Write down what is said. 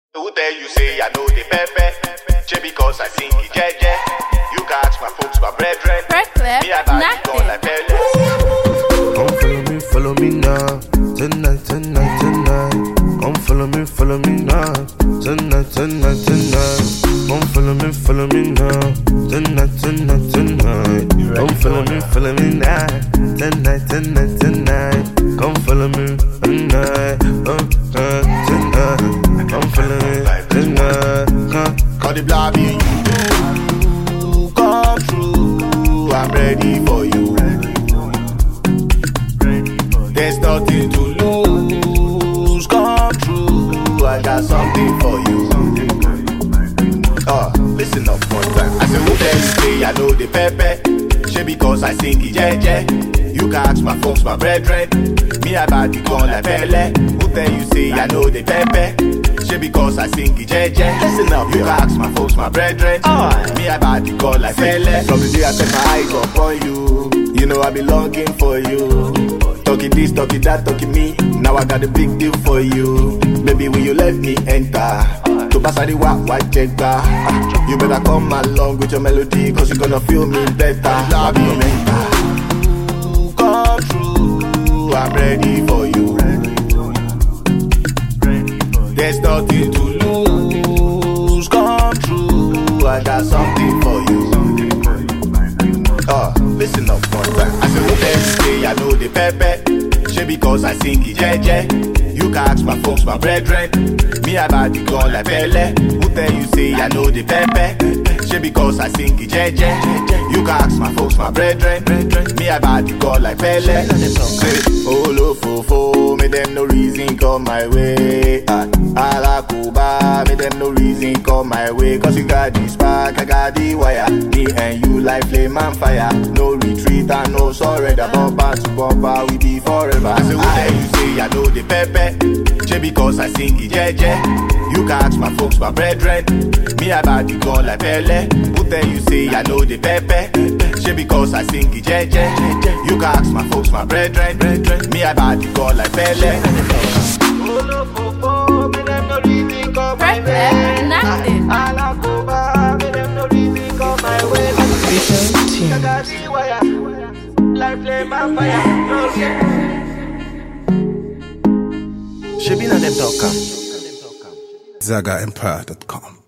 Who tell you say I know the pepper? Just because I sing it jeje. You can ask my folks, my brethren. Me I got it on like Pele. Come follow me now. Tonight. Come follow me now. Tonight. Come follow me now. Tonight. Come follow me now. Tonight. Come follow me tonight. Come follow me tonight. Call the blobby, you come through. I'm ready for you. There's nothing to lose. Come true. I got something for you. Listen up one time. I say, who tell you say I know the pepper? She because I sing it jeje. You can ask my folks, my brethren. Me about the gun like Pele. Who tell you say I know the pepper? She because I sing it jeje. Listen up, you can ask my folks, my brethren. Me about the gun like Pele. From the day I set my eyes upon you, you know I be longing for you. Talking this, talking that, talking me. Now I got a big deal for you. Baby, when you let me enter, to pass the white jegga. You better come along with your melody, cause you gonna feel me better. I'll be your mentor. Come true, I'm ready for you. There's nothing to lose. Come true, I got something for you. Listen up one time. I say, who tell you say I know the pepper? She because I sing it jeje. You can ask my folks, my brethren. Me about the gun like Pele. Who tell you say I know the pepper? She because I sing it jeje. You can ask my folks, my brethren. Me about the gun like Pele. Say, oh lo fofo, me them no reason come my way. Ala Kuba, me them no reason come my way. Cause you got the spark, I got the wire. Me and you like flame and fire. No retreat and no surrender. Bumper to bumper, we be forever. I say, who tell you say I know the pepper? Just because I sing it jeje. You can ask my folks, my brethren. Me about the gun like Pele. Who tell you say I know the pepper? Just because I sing it jeje. You can ask my folks, my brethren. Me about the gun like Pele. She be na them talk. ZagaEmpire.com